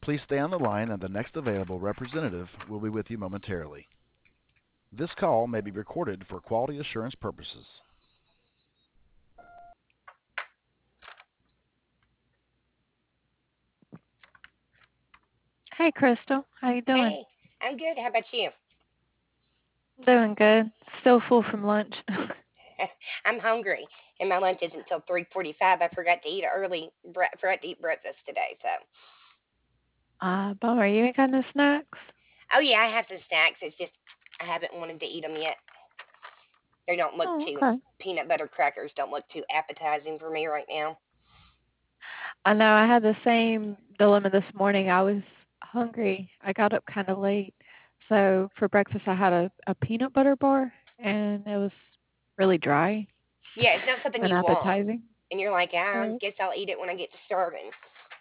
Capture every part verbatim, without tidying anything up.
Please stay on the line and the next available representative will be with you momentarily. This call may be recorded for quality assurance purposes. Hey, Crystal. How you doing? Hey, I'm good. How about you? Doing good. Still full from lunch. I'm hungry, and my lunch isn't until three forty-five. I forgot to eat early. Bre- forgot to eat breakfast today. So, Ah, bummer. You ain't got no snacks? oh yeah, I have some snacks. It's just I haven't wanted to eat them yet. They don't look Oh, too. okay. Peanut butter crackers don't look too appetizing for me right now. I know I had the same dilemma this morning. I was hungry. I got up kind of late. So for breakfast, I had a, a peanut butter bar, and it was really dry, Yeah, it's not something you want, unappetizing. and you're like, ah, I Right. guess I'll eat it when I get to starving.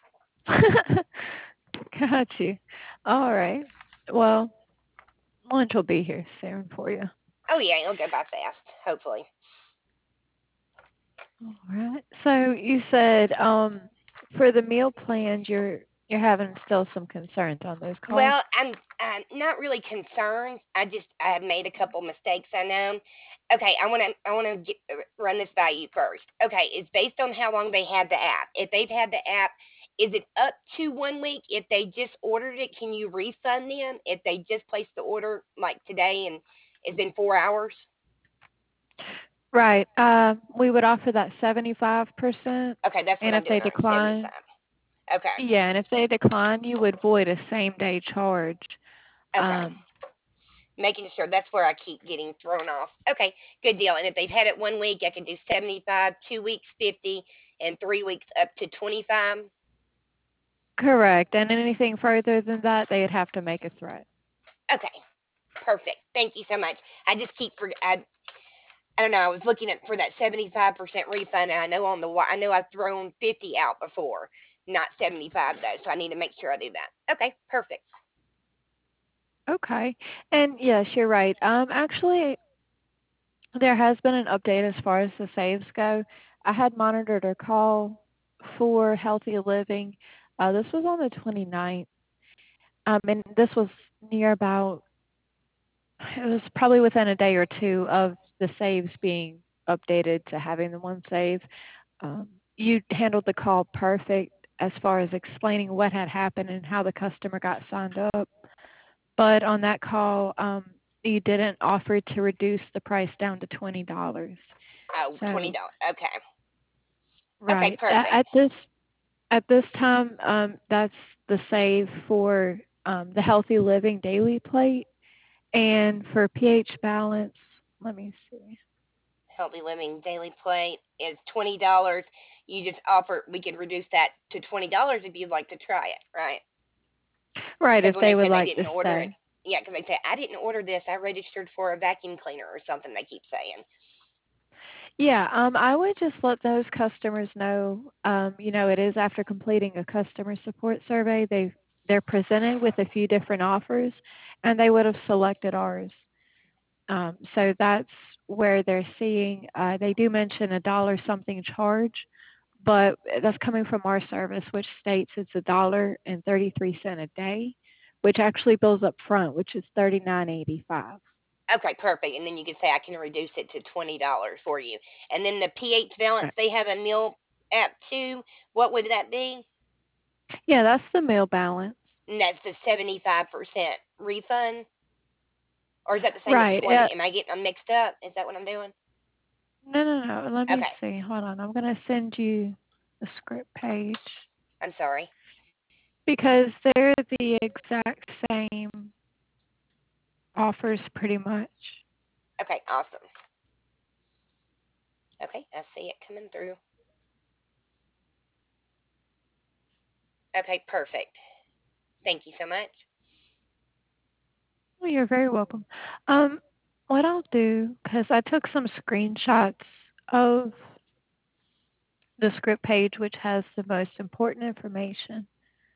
Got you. All right. Well, lunch will be here soon for you. Oh yeah, it'll go by fast. Hopefully. All right. So you said um for the meal plans you're you're having still some concerns on those Well, costs? I'm I'm not really concerned. I just I have made a couple mistakes. I know. Okay, I want to I want to run this by you first. Okay, it's based on how long they had the app. If they've had the app, is it up to one week? If they just ordered it, can you refund them? If they just placed the order like today and it's been four hours? Right. Uh, we would offer that seventy-five percent, Okay, that's what and I'm if they doing. All right, decline, seventy-five. Okay, yeah, and if they decline, you would void a same day charge. okay. Um, Making sure that's where I keep getting thrown off. Okay, good deal. And if they've had it one week, I can do seventy-five, two weeks fifty, and three weeks up to twenty-five. correct. And anything further than that, they'd have to make a threat. Okay, perfect. Thank you so much. I just keep for I, I don't know. I was looking at for that seventy-five percent refund, and I know on the I know I've thrown fifty out before, not seventy-five though. So I need to make sure I do that. Okay, perfect. Okay. And yes, you're right. Um, actually, there has been an update as far as the saves go. I had monitored a call for Healthy Living. Uh, this was on the twenty-ninth, um, and this was near about, it was probably within a day or two of the saves being updated to having the one save. Um, you handled the call perfect as far as explaining what had happened and how the customer got signed up. But on that call, um, you didn't offer to reduce the price down to twenty dollars. Oh, twenty So dollars. Okay. Okay, right. A- perfect. At this at this time, um, that's the save for um, the Healthy Living Daily Plate, and for pH Balance. Let me see. Healthy Living Daily Plate is twenty dollars. You just offer we could reduce that to twenty dollars if you'd like to try it, right? Right, Because if when they they would say they like didn't to order it, stay. yeah, because they say I didn't order this. I registered for a vacuum cleaner or something. They keep saying. Yeah, um, I would just let those customers know. Um, you know, it is after completing a customer support survey. They they're presented with a few different offers, and they would have selected ours. Um, so that's where they're seeing. Uh, they do mention a dollar something charge, but that's coming from our service, which states it's a dollar and thirty three cent a day, which actually bills up front, which is thirty nine eighty five. Okay, perfect. And then you can say I can reduce it to twenty dollars for you. And then the pH balance, they have a meal app too. What would that be? Yeah, that's the meal balance. And that's the seventy-five percent refund, or is that the same as Right. Uh, twenty? Am I getting them mixed up? Is that what I'm doing? no, no, no. Let me Okay, see. Hold on. I'm going to send you the script page I'm sorry. because they're the exact same offers pretty much. Okay, awesome. Okay, I see it coming through. Okay, perfect. Thank you so much. Well, you're very welcome. Um, what I'll do, because I took some screenshots of the script page, which has the most important information.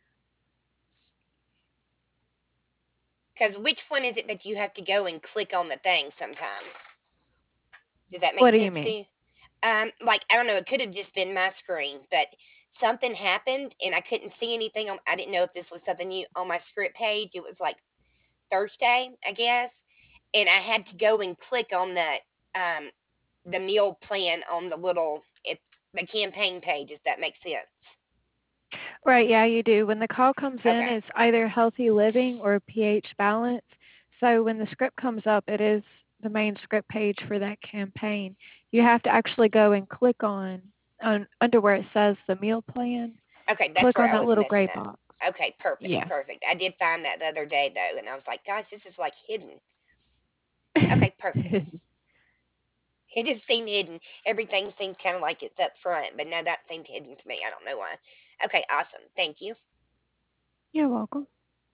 Because which one is it that you have to go and click on the thing sometimes? Does that make What do you sense to mean? you? Um, like I don't know, it could have just been my screen, but something happened and I couldn't see anything. On, I didn't know if this was something new on my script page. It was like Thursday, I guess, and I had to go and click on the um the meal plan on the little it the campaign page. If that makes sense. Right, yeah, you do. When the call comes in, Okay. it's either healthy living or pH balance. So when the script comes up, it is the main script page for that campaign. You have to actually go and click on, on under where it says the meal plan. Okay, that's Click where on I that was little messing gray up. box. Okay, perfect, Yeah. perfect. I did find that the other day though, and I was like, gosh, this is like hidden. Okay, perfect. It just seemed hidden. Everything seemed kind of like it's up front, but no, that seemed hidden to me. I don't know why. Okay, awesome. Thank you. You're welcome.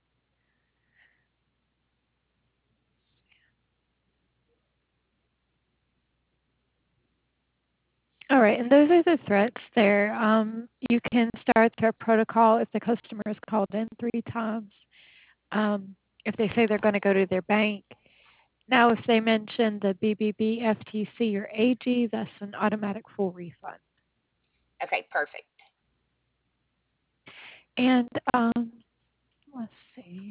All right, and those are the threats there. Um, you can start their protocol if the customer is called in three times. Um, if they say they're going to go to their bank. Now, if they mention the B B B, F T C, or A G, that's an automatic full refund. Okay, perfect. And um, let's see.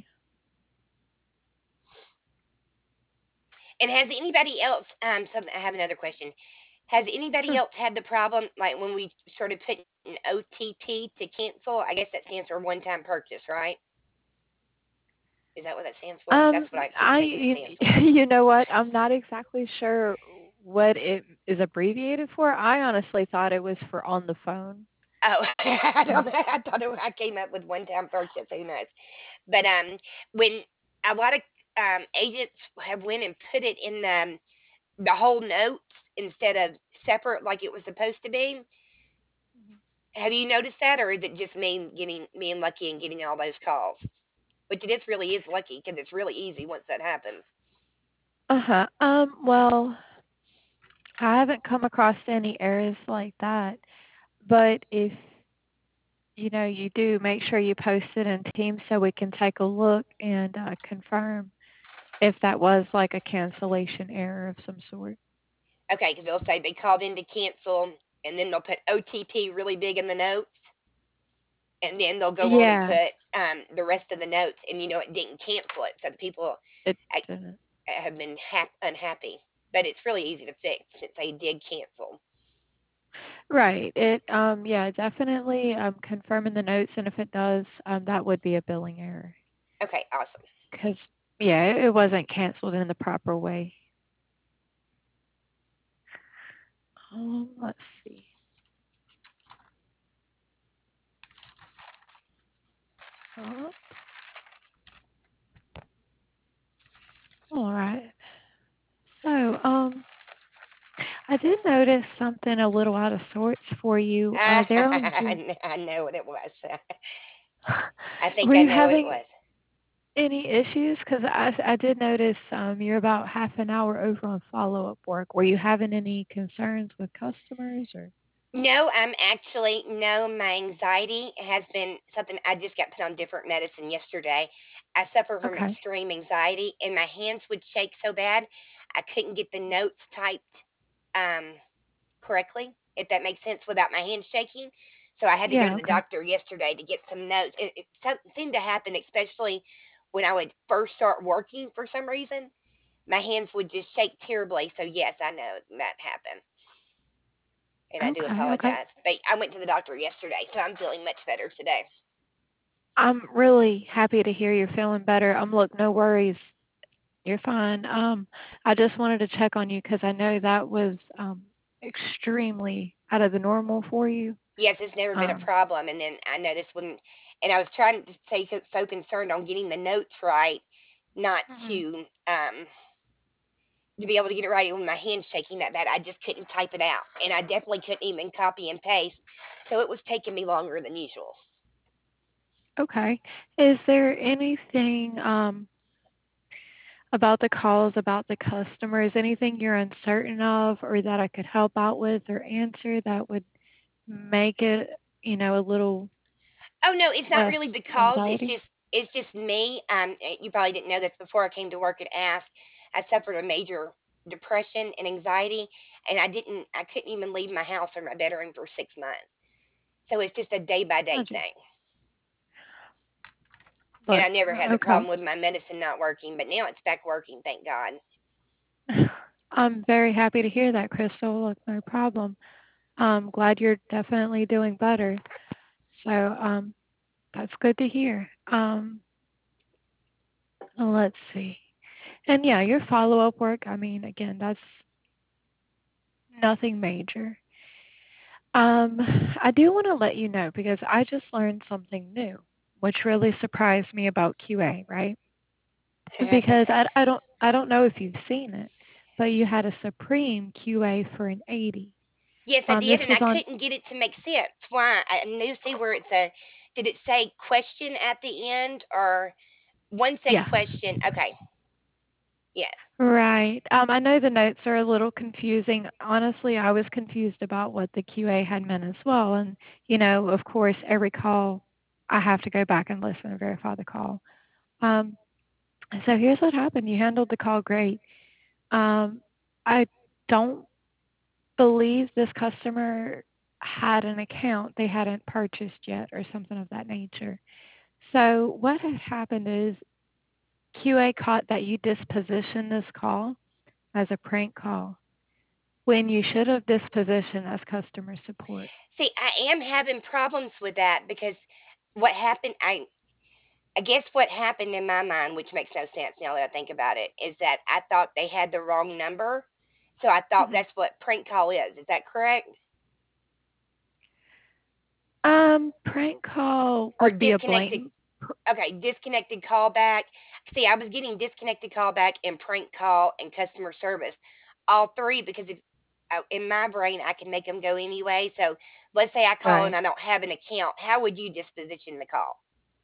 And has anybody else? Um, some I have another question. Has anybody Sure. else had the problem like when we started putting O T P to cancel? I guess that stands for one time purchase, right? Is that what that stands for? Um, That's what I keep I, thinking it you, stands for. you know what? I'm not exactly sure what it is abbreviated for. I honestly thought it was for on the phone. Oh, I don't Um, know. I thought it, I came up with one time purchase. Who knows? But um, when a lot of um agents have went and put it in the the whole notes instead of separate like it was supposed to be. Have you noticed that, or is it just me getting being lucky and getting all those calls? Which it is really is lucky because it's really easy once that happens. uh-huh. Um, well, I haven't come across any errors like that. But if you know you do, make sure you post it in Teams so we can take a look and uh, confirm if that was like a cancellation error of some sort. Okay, because they'll say they called in to cancel, and then they'll put O T P really big in the notes, and then they'll go on and Yeah, put um, the rest of the notes, and you know it didn't cancel it, so the people it uh, didn't. have been hap- unhappy. But it's really easy to fix since they did cancel. Right. It um yeah, definitely um confirming the notes, and if it does, um that would be a billing error Okay, awesome. because yeah, it, it wasn't canceled in the proper way. Um, let's see. Uh, all right. So, um I did notice something a little out of sorts for you. Uh there on June. I know what it was. I think Were I you know what it having was. any issues? Because I, I did notice um, you're about half an hour over on follow-up work. Were you having any concerns with customers or? No, I'm actually no. My anxiety has been something. I just got put on different medicine yesterday. I suffer from Okay. extreme anxiety, and my hands would shake so bad I couldn't get the notes typed um, correctly. If that makes sense, without my hands shaking. So I had to go to Yeah, the okay. doctor yesterday to get some notes. It, it some- seemed to happen, especially when I would first start working. For some reason, my hands would just shake terribly. So yes, I know that happened. And I do Okay, okay. apologize. But I went to the doctor yesterday, so I'm feeling much better today. I'm really happy to hear you're feeling better. Um, look, no worries. You're fine. Um, I just wanted to check on you because I know that was um extremely out of the normal for you. Yes, it's never been a Um, problem. And then I noticed when, and I was trying to say so, so concerned on getting the notes right, not mhm. to um to be able to get it right when my hand's shaking that bad. I just couldn't type it out, and I definitely couldn't even copy and paste. So it was taking me longer than usual. Okay. Is there anything um about the calls, about the customers, anything you're uncertain of or that I could help out with or answer that would make it, you know, a little Oh no, it's not less really the calls. It's anxiety? just it's just me. Um, eh, you probably didn't know this before I came to work at Ask. I suffered a major depression and anxiety, and I didn't. I couldn't even leave my house or my bedroom for six months. So it's just a day by day Gotcha. thing. And Look, I never had the okay. problem with my medicine not working, but now it's back working, thank God. I'm very happy to hear that, Crystal. Look, no problem. I'm glad you're definitely doing better. So, um, that's good to hear. Um, let's see. And yeah, your follow-up work, I mean, again, that's nothing major. Um, I do want to let you know because I just learned something new, which really surprised me about Q A, right? Because I, I don't I don't know if you've seen it, but you had a Supreme Q A for an eighty. Yes, I Um, this did, and was I on, couldn't get it to make sense. Why? I knew see where it's a. Did it say question at the end, or one said yeah, question? Okay, yes. right. Um, I know the notes are a little confusing. Honestly, I was confused about what the Q A had meant as well. And, you know, of course, every call, I have to go back and listen and verify the call. Um, so here's what happened. You handled the call great. Um, I don't believe this customer had an account they hadn't purchased yet or something of that nature. So what had happened is Q A caught that you dispositioned this call as a prank call when you should have dispositioned as customer support. See, I am having problems with that because what happened? I I guess what happened in my mind, which makes no sense now that I think about it, is that I thought they had the wrong number. So I thought Mhm. that's what prank call is. Is that correct? Um, prank call Or would be a disconnected? blatant. Okay, disconnected callback. See, I was getting disconnected callback and prank call and customer service, all three because if uh, in my brain I can make them go anyway. So let's say I call and Right. I don't have an account. How would you disposition the call?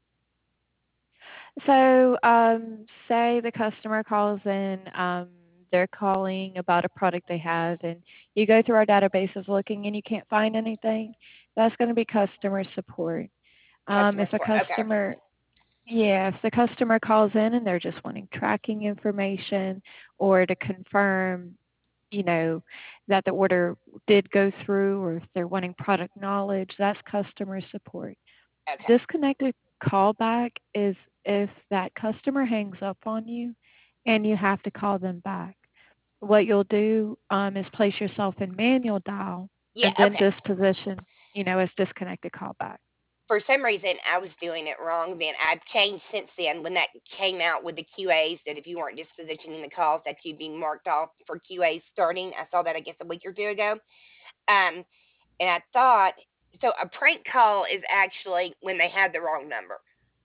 So, um, say the customer calls in, um, they're calling about a product they have, and you go through our databases looking and you can't find anything. That's going to be customer support. Um, Customer if a support. Okay. customer, yeah, if the customer calls in and they're just wanting tracking information or to confirm, you know, that the order did go through, or if they're wanting product knowledge, that's customer support. Okay. Disconnected callback is if that customer hangs up on you and you have to call them back. What you'll do um, is place yourself in manual dial Yeah. and then Okay. disposition, you know, as disconnected callback. For some reason, I was doing it wrong. Then I've changed since then. When that came out with the Q As, that if you weren't dispositioning the calls, that you'd be marked off for Q As starting. I saw that I guess a week or two ago. Um, and I thought so. A prank call is actually when they have the wrong number.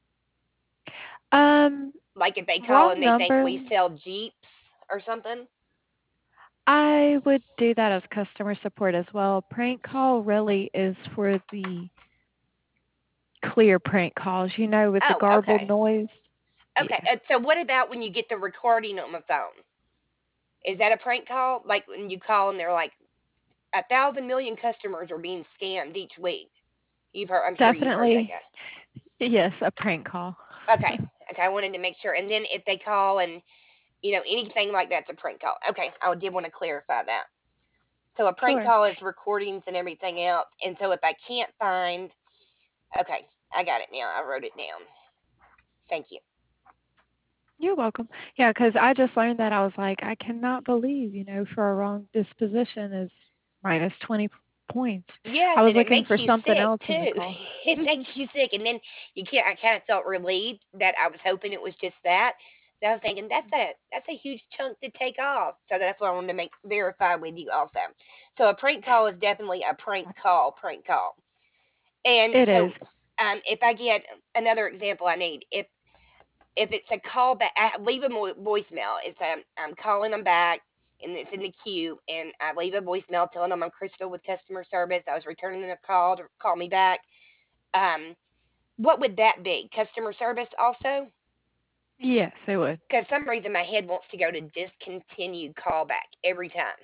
Um, Like if they call wrong and they think number. we sell Jeeps or something. I would do that as customer support as well. Prank call really is for the clear prank calls, you know, with the Oh, garbled okay. noise. Okay. Yeah. Uh, so what about when you get the recording on the phone? Is that a prank call? Like when you call and they're like, a thousand million customers are being scammed each week. You've heard. I'm sure you've heard that Definitely, guy. yes, a prank call. Okay. Okay. I wanted to make sure. And then if they call and you know anything like that's a prank call. Okay. I did want to clarify that. So a prank Sure. call is recordings and everything else. And so if I can't find, okay, I got it now. I wrote it down. Thank you. You're welcome. Yeah, because I just learned that I was like, I cannot believe, you know, for a wrong disposition is minus twenty points. Yes, I was and it looking makes for you something sick else in the too. call. It makes you sick, and then you can't. I kind of felt relieved that I was hoping it was just that. So I was thinking that's a that's a huge chunk to take off. So that's what I wanted to make verify with you also. So a prank call is definitely a prank call, prank call. And It is. so, um, if I get another example, I need if if it's a call back, I leave a voicemail. It's um, I'm calling them back, and it's in the queue, and I leave a voicemail telling them I'm Crystal with customer service. I was returning a call to call me back. Um, what would that be? Customer service also? Yes, it would. Because some reason my head wants to go to discontinued callback every time.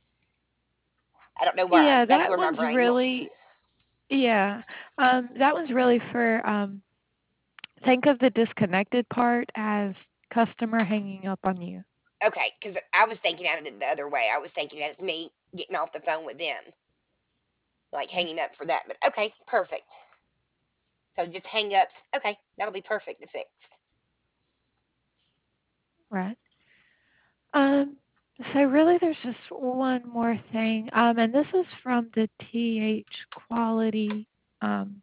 I don't know why. Yeah, That's that where my one's brain wants. really, yeah. Um, that one's really for, um, think of the disconnected part as customer hanging up on you. Okay, because I was thinking out of it the other way. I was thinking as me getting off the phone with them. like hanging up for that. But okay, perfect. So just hang ups. Okay, that'll be perfect to fix. Right. Um, so really there's just one more thing. Um, and this is from the T H quality um,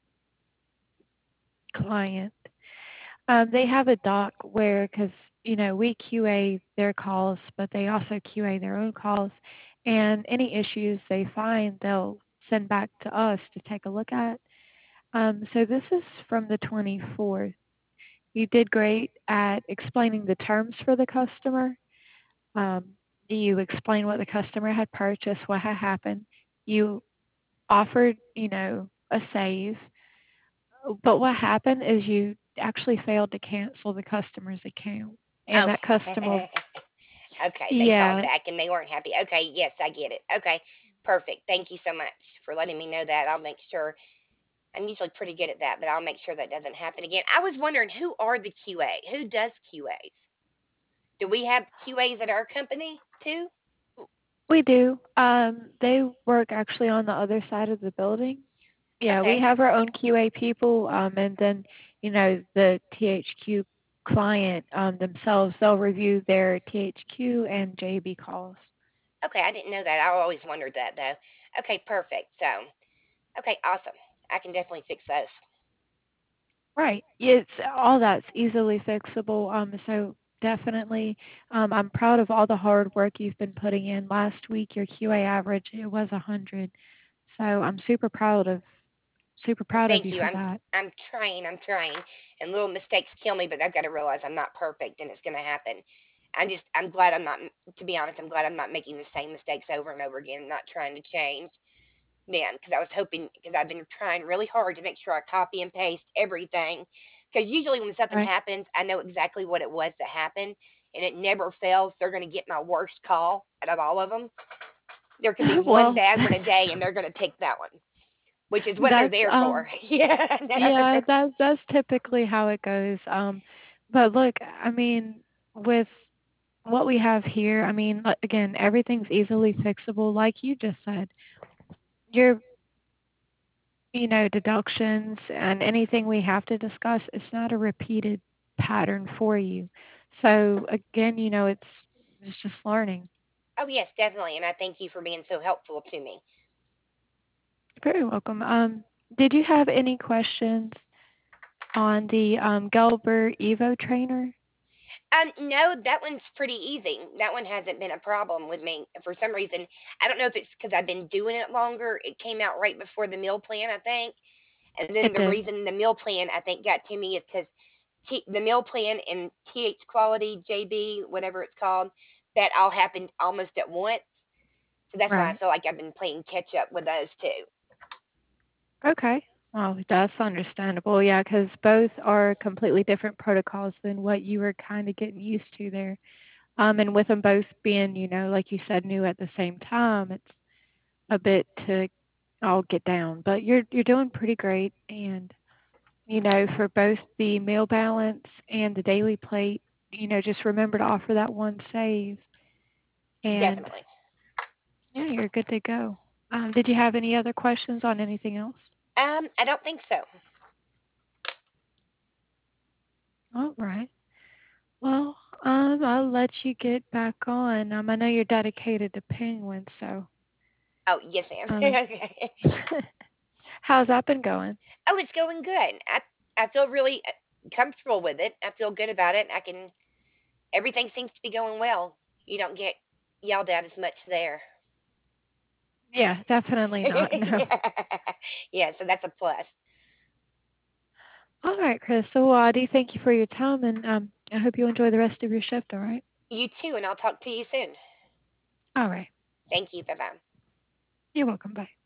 client. Um, they have a doc where, because you know we Q A their calls, but they also Q A their own calls, and any issues they find, they'll send back to us to take a look at. Um, so this is from the twenty-fourth. You did great at explaining the terms for the customer. Um, you explained what the customer had purchased, what had happened. You offered, you know, a save. But what happened is you actually failed to cancel the customer's account. And Oh, that customer, okay. They called yeah, back and they weren't happy. Okay, yes, I get it. Okay, perfect. Thank you so much for letting me know that. I'll make sure. I'm usually pretty good at that, but I'll make sure that doesn't happen again. I was wondering who are the Q A? Who does Q As? Do we have Q As at our company too? we do. Um, they work actually on the other side of the building. Yeah, we Okay. have our own Q A people, um, and then, you know, the T H Q client um, themselves, they'll review their T H Q and J B calls. Okay, I didn't know that. I always wondered that though. Okay, perfect. So, okay, awesome. I can definitely fix those. Right. It's all that's easily fixable. Um, so definitely, um, I'm proud of all the hard work you've been putting in. Last week, your Q A average it was a hundred. So I'm super proud of super Well, proud of thank you you. for I'm that. I'm trying. I'm trying. And little mistakes kill me, but I've got to realize I'm not perfect, and it's going to happen. I'm just I'm glad I'm not. To be honest, I'm glad I'm not making the same mistakes over and over again. Not trying to change. Then, because I was hoping, because I've been trying really hard to make sure I copy and paste everything. Because usually when something Right. happens, I know exactly what it was that happened, and it never fails. They're going to get my worst call out of all of them. There could be one Well, bad one a day, and they're going to take that one, which is what they're that's there for. um yeah. No. yeah, that's that's typically how it goes. Um, but look, I mean, with what we have here, I mean, like, again, everything's easily fixable, like you just said. Your, you know, deductions and anything we have to discuss, it's not a repeated pattern for you. So again, you know, it's it's just learning. Oh yes, definitely, and I thank you for being so helpful to me. Very welcome. Um, did you have any questions on the um, Gelber Evo trainer? Um, no, that one's pretty easy. That one hasn't been a problem with me for some reason. I don't know if it's because I've been doing it longer. It came out right before the meal plan, I think. And then It the did. reason the meal plan I think got to me is because T- the meal plan and T H quality J B, whatever it's called, that all happened almost at once. So that's why I Right. feel like I've been playing catch up with those two. Okay. Well, that's understandable. Yeah, because both are completely different protocols than what you were kind of getting used to there. Um, and with them both being, you know, like you said, new at the same time, it's a bit to all get down. But you're you're doing pretty great, and you know, for both the meal balance and the daily plate, you know, just remember to offer that one save, and Definitely. yeah, you're good to go. Um, did you have any other questions on anything else? Um, I don't think so. All right. Well, um, I'll let you get back on. Um, I know you're dedicated to penguins, so Oh, yes, ma'am. um, okay. how's that been going? Oh, it's going good. I I feel really uh, comfortable with it. I feel good about it. I can everything seems to be going well. You don't get yelled at as much there. Yeah, definitely not. No. yeah. yeah, so that's a plus. All right, Chris. So, uh, do thank you for your time, and um, I hope you enjoy the rest of your shift. All right. You too, and I'll talk to you soon. All right. Thank you. Bye bye. You're welcome. Bye.